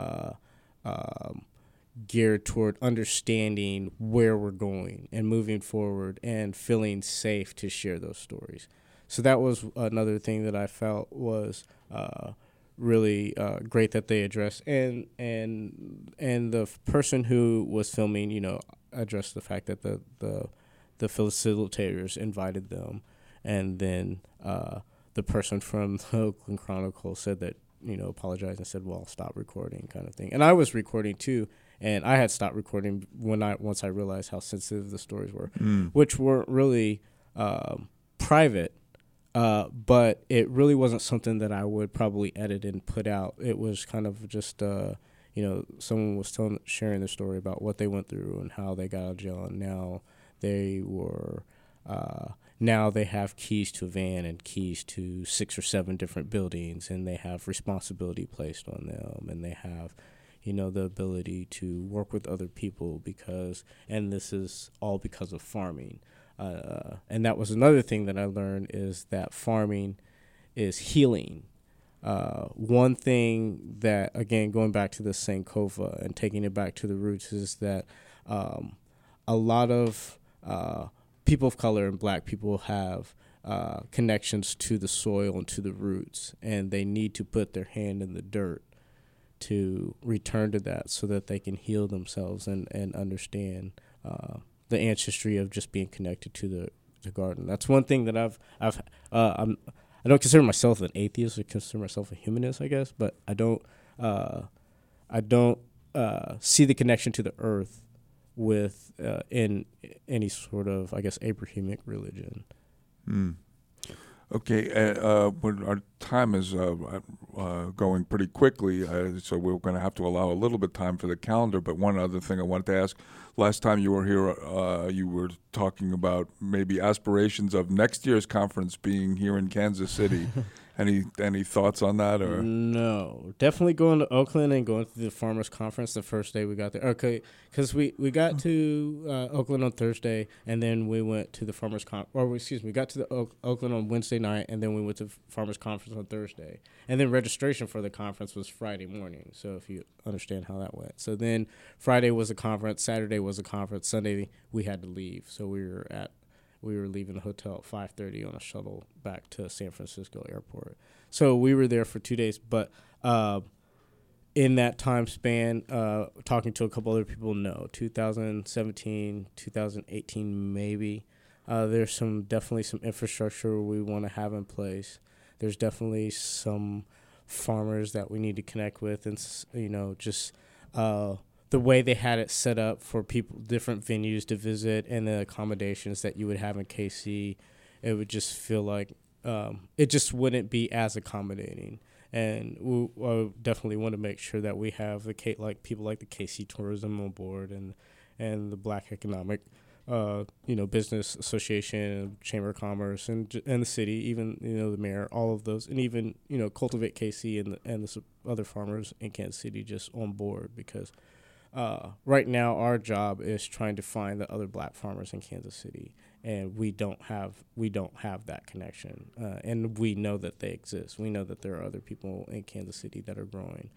geared toward understanding where we're going and moving forward and feeling safe to share those stories. So that was another thing that I felt was really great that they addressed, and the person who was filming, addressed the fact that the facilitators invited them, and then the person from the Oakland Chronicle said that apologized and said, "Well, I'll stop recording," kind of thing. And I was recording too, and I had stopped recording once I realized how sensitive the stories were, which weren't really private. But it really wasn't something that I would probably edit and put out. It was kind of just, someone was sharing their story about what they went through and how they got out of jail, and now they were, now they have keys to a van and keys to 6 or 7 different buildings, and they have responsibility placed on them, and they have, the ability to work with other people and this is all because of farming. And that was another thing that I learned, is that farming is healing. One thing that, again, going back to the Sankofa and taking it back to the roots, is that a lot of people of color and black people have connections to the soil and to the roots, and they need to put their hand in the dirt to return to that so that they can heal themselves and understand the ancestry of just being connected to the garden. That's one thing that I don't consider myself an atheist. I consider myself a humanist, I guess, but I don't see the connection to the earth with in any sort of, I guess, Abrahamic religion. Okay, but our time is going pretty quickly, so we're going to have to allow a little bit of time for the calendar. But one other thing I wanted to ask, last time you were here, you were talking about maybe aspirations of next year's conference being here in Kansas City. Any thoughts on that? Or no, definitely going to Oakland and going to the Farmers Conference the first day we got there. Okay, because we got to Oakland on Thursday, and then we went to the Farmers we got to the Oakland on Wednesday night, and then we went to Farmers Conference on Thursday, and then registration for the conference was Friday morning. So if you understand how that went, so then Friday was a conference, Saturday was a conference, Sunday we had to leave. So we were leaving the hotel at 5:30 on a shuttle back to San Francisco airport. So we were there for 2 days. But in that time span, talking to a couple other people, 2017, 2018 maybe. There's definitely some infrastructure we want to have in place. There's definitely some farmers that we need to connect with, and just the way they had it set up for people, different venues to visit, and the accommodations that you would have in KC, it would just feel like it just wouldn't be as accommodating. And we definitely want to make sure that we have people like the KC Tourism on board, and the Black Economic Business Association, Chamber of Commerce, and the city, even the mayor, all of those, and even Cultivate KC and the other farmers in Kansas City just on board, because right now our job is trying to find the other black farmers in Kansas City and we don't have that connection, and we know that they exist. We know that there are other people in Kansas City that are growing,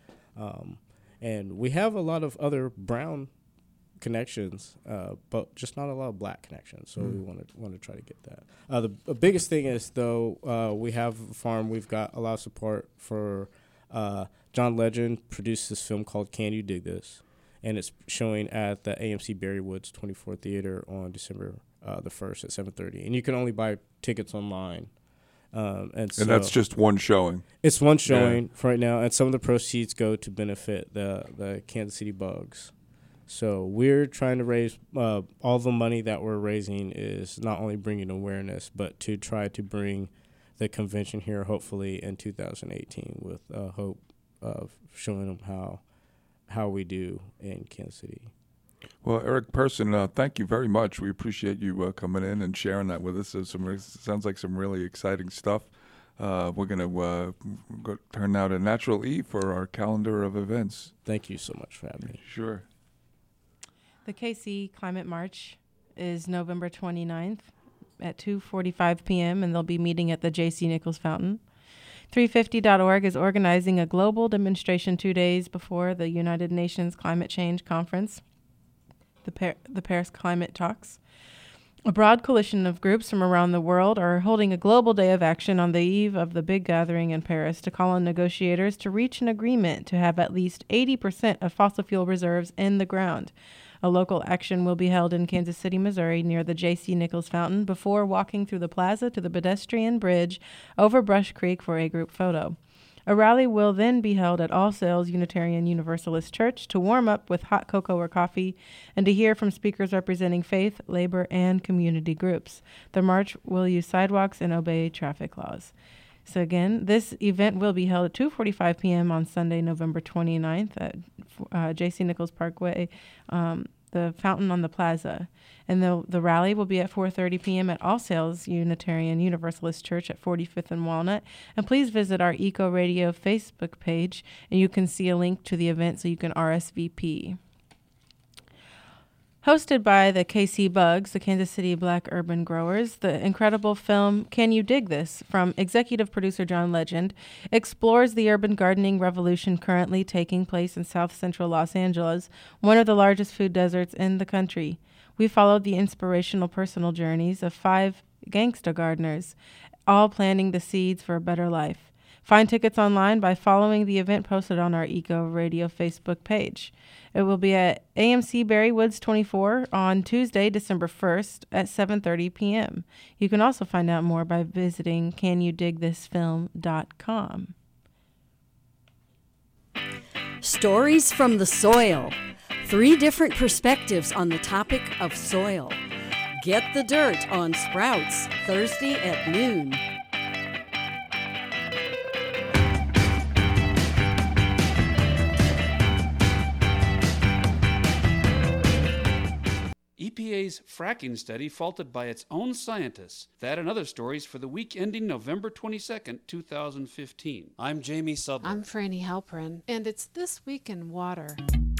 and we have a lot of other brown connections, but just not a lot of black connections. So we want to try to get that. The biggest thing is, though, we have a farm. We've got a lot of support for John Legend produced this film called Can You Dig This? And it's showing at the AMC Barry Woods 24 Theater on December the 1st at 7:30. And you can only buy tickets online. And that's just one showing. It's one showing for right now, and some of the proceeds go to benefit the Kansas City Bugs. So we're trying to raise all the money that we're raising is not only bringing awareness, but to try to bring the convention here, hopefully in 2018, with hope of showing them how we do in Kansas City. Well, Eric Person, thank you very much. We appreciate you coming in and sharing that with us. Sounds like some really exciting stuff. We're going to turn now to Natural E for our calendar of events. Thank you so much for having me. Sure. The KC Climate March is November 29th at 2:45 p.m., and they'll be meeting at the J.C. Nichols Fountain. 350.org is organizing a global demonstration 2 days before the United Nations Climate Change Conference, the Paris Climate Talks. A broad coalition of groups from around the world are holding a global day of action on the eve of the big gathering in Paris to call on negotiators to reach an agreement to have at least 80% of fossil fuel reserves in the ground. A local action will be held in Kansas City, Missouri, near the J.C. Nichols Fountain before walking through the plaza to the pedestrian bridge over Brush Creek for a group photo. A rally will then be held at All Saints Unitarian Universalist Church to warm up with hot cocoa or coffee and to hear from speakers representing faith, labor, and community groups. The march will use sidewalks and obey traffic laws. So again, this event will be held at 2:45 p.m. on Sunday, November 29th at J.C. Nichols Parkway, the fountain on the plaza. And the rally will be at 4:30 p.m. at All Saints Unitarian Universalist Church at 45th and Walnut. And please visit our Eco Radio Facebook page, and you can see a link to the event so you can RSVP. Hosted by the KC Bugs, the Kansas City Black Urban Growers, the incredible film Can You Dig This? From executive producer John Legend explores the urban gardening revolution currently taking place in south central Los Angeles, one of the largest food deserts in the country. We followed the inspirational personal journeys of 5 gangsta gardeners, all planting the seeds for a better life. Find tickets online by following the event posted on our Eco Radio Facebook page. It will be at AMC Barry Woods 24 on Tuesday, December 1st at 7:30 p.m. You can also find out more by visiting canyoudigthisfilm.com. Stories from the soil. 3 different perspectives on the topic of soil. Get the Dirt on Sprouts, Thursday at noon. EPA's fracking study faulted by its own scientists. That and other stories for the week ending November 22nd, 2015. I'm Jamie Sudler. I'm Franny Halprin, and it's This Week in Water.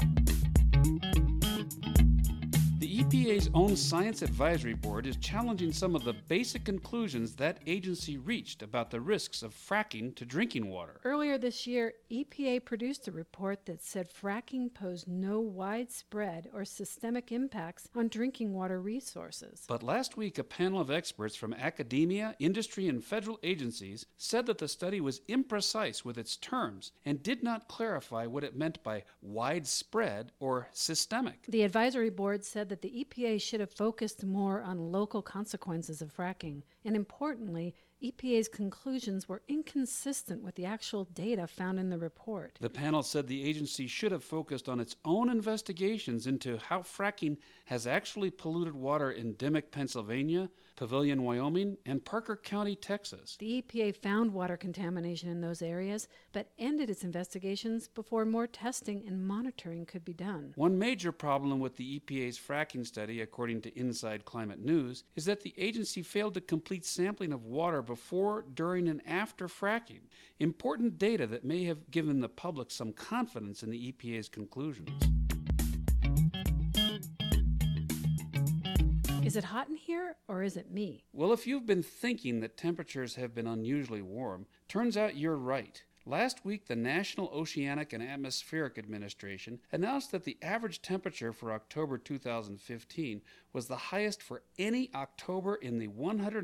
The EPA's own Science Advisory Board is challenging some of the basic conclusions that agency reached about the risks of fracking to drinking water. Earlier this year, EPA produced a report that said fracking posed no widespread or systemic impacts on drinking water resources. But last week, a panel of experts from academia, industry, and federal agencies said that the study was imprecise with its terms and did not clarify what it meant by widespread or systemic. The advisory board said that the EPA should have focused more on local consequences of fracking, and importantly, EPA's conclusions were inconsistent with the actual data found in the report. The panel said the agency should have focused on its own investigations into how fracking has actually polluted water in Dimock, Pennsylvania, Pavilion, Wyoming, and Parker County, Texas. The EPA found water contamination in those areas, but ended its investigations before more testing and monitoring could be done. One major problem with the EPA's fracking study, according to Inside Climate News, is that the agency failed to complete sampling of water before, during, and after fracking. Important data that may have given the public some confidence in the EPA's conclusions. Is it hot in here, or is it me? Well, if you've been thinking that temperatures have been unusually warm, turns out you're right. Last week, the National Oceanic and Atmospheric Administration announced that the average temperature for October 2015 was the highest for any October in the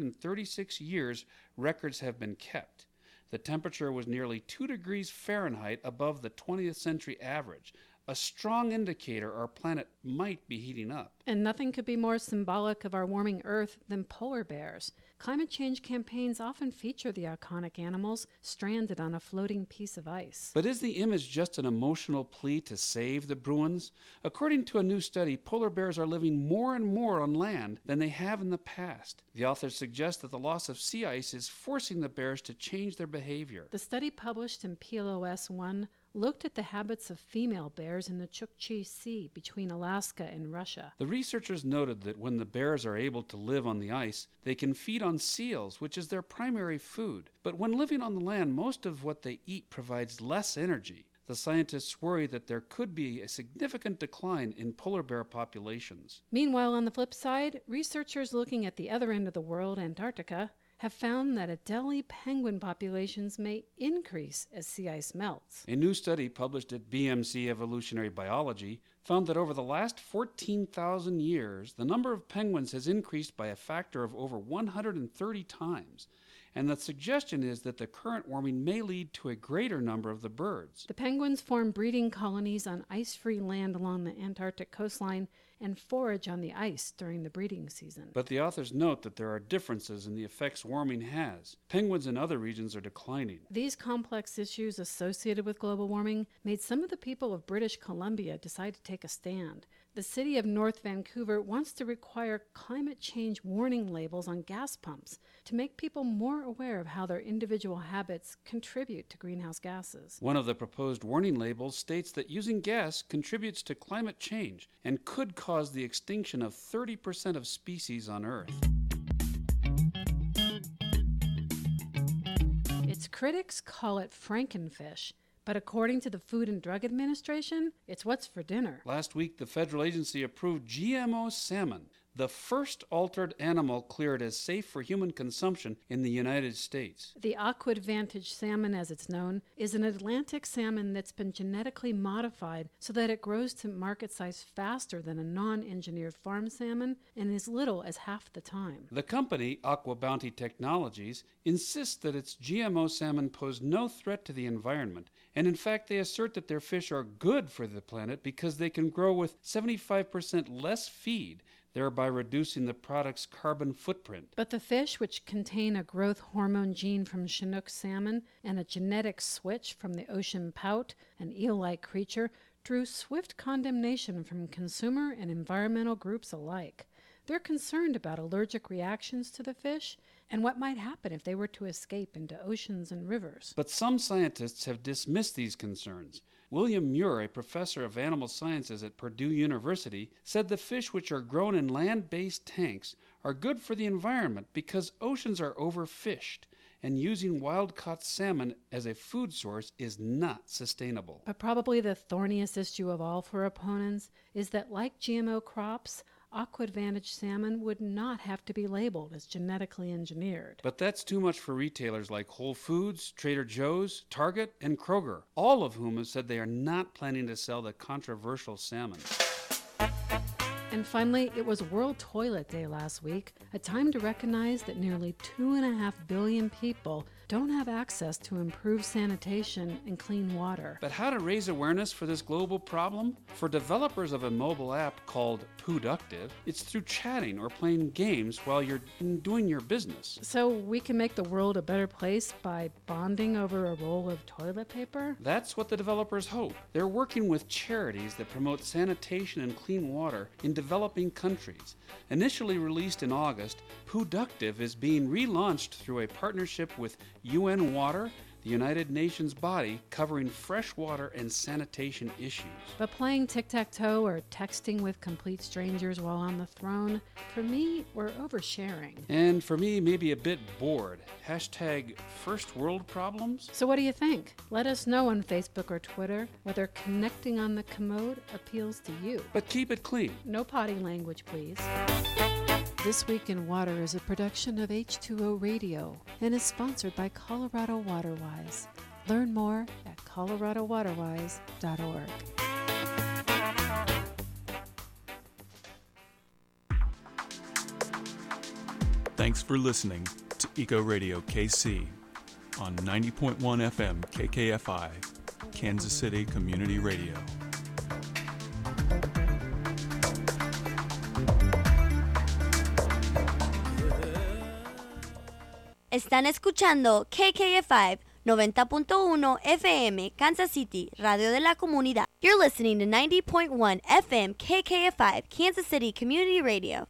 136 years records have been kept. The temperature was nearly 2 degrees Fahrenheit above the 20th century average, a strong indicator our planet might be heating up. And nothing could be more symbolic of our warming Earth than polar bears. Climate change campaigns often feature the iconic animals stranded on a floating piece of ice. But is the image just an emotional plea to save the Bruins? According to a new study, polar bears are living more and more on land than they have in the past. The authors suggest that the loss of sea ice is forcing the bears to change their behavior. The study published in PLOS One looked at the habits of female bears in the Chukchi Sea between Alaska and Russia. The researchers noted that when the bears are able to live on the ice, they can feed on seals, which is their primary food. But when living on the land, most of what they eat provides less energy. The scientists worry that there could be a significant decline in polar bear populations. Meanwhile, on the flip side, researchers looking at the other end of the world, Antarctica, have found that Adelie penguin populations may increase as sea ice melts. A new study published at BMC Evolutionary Biology found that over the last 14,000 years, the number of penguins has increased by a factor of over 130 times. And the suggestion is that the current warming may lead to a greater number of the birds. The penguins form breeding colonies on ice-free land along the Antarctic coastline and forage on the ice during the breeding season. But the authors note that there are differences in the effects warming has. Penguins in other regions are declining. These complex issues associated with global warming made some of the people of British Columbia decide to take a stand. The city of North Vancouver wants to require climate change warning labels on gas pumps to make people more aware of how their individual habits contribute to greenhouse gases. One of the proposed warning labels states that using gas contributes to climate change and could cause the extinction of 30% of species on Earth. Its critics call it Frankenfish, but according to the Food and Drug Administration, it's what's for dinner. Last week, the federal agency approved GMO salmon, the first altered animal cleared as safe for human consumption in the United States. The AquAdvantage salmon, as it's known, is an Atlantic salmon that's been genetically modified so that it grows to market size faster than a non-engineered farm salmon and as little as half the time. The company, AquaBounty Technologies, insists that its GMO salmon pose no threat to the environment, and in fact they assert that their fish are good for the planet because they can grow with 75% less feed, thereby reducing the product's carbon footprint. But the fish, which contain a growth hormone gene from Chinook salmon and a genetic switch from the ocean pout, an eel-like creature, drew swift condemnation from consumer and environmental groups alike. They're concerned about allergic reactions to the fish and what might happen if they were to escape into oceans and rivers. But some scientists have dismissed these concerns. William Muir, a professor of animal sciences at Purdue University, said the fish which are grown in land-based tanks are good for the environment because oceans are overfished, and using wild-caught salmon as a food source is not sustainable. But probably the thorniest issue of all for opponents is that, like GMO crops, AquAdvantage salmon would not have to be labeled as genetically engineered. But that's too much for retailers like Whole Foods, Trader Joe's, Target, and Kroger, all of whom have said they are not planning to sell the controversial salmon. And finally, it was World Toilet Day last week, a time to recognize that nearly 2.5 billion people don't have access to improved sanitation and clean water. But how to raise awareness for this global problem? For developers of a mobile app called Pooductive, it's through chatting or playing games while you're doing your business. So we can make the world a better place by bonding over a roll of toilet paper? That's what the developers hope. They're working with charities that promote sanitation and clean water in developing countries. Initially released in August, Pooductive is being relaunched through a partnership with UN Water, the United Nations body covering fresh water and sanitation issues. But playing tic-tac-toe or texting with complete strangers while on the throne, for me, we're oversharing. And for me, maybe a bit bored. Hashtag first world problems? So what do you think? Let us know on Facebook or Twitter whether connecting on the commode appeals to you. But keep it clean. No potty language, please. This Week in Water is a production of H2O Radio and is sponsored by Colorado Waterwise. Learn more at coloradowaterwise.org. Thanks for listening to Eco Radio KC on 90.1 FM KKFI, Kansas City Community Radio. Están escuchando KKFI 90.1 FM, Kansas City, Radio de la Comunidad. You're listening to 90.1 FM KKFI, Kansas City Community Radio.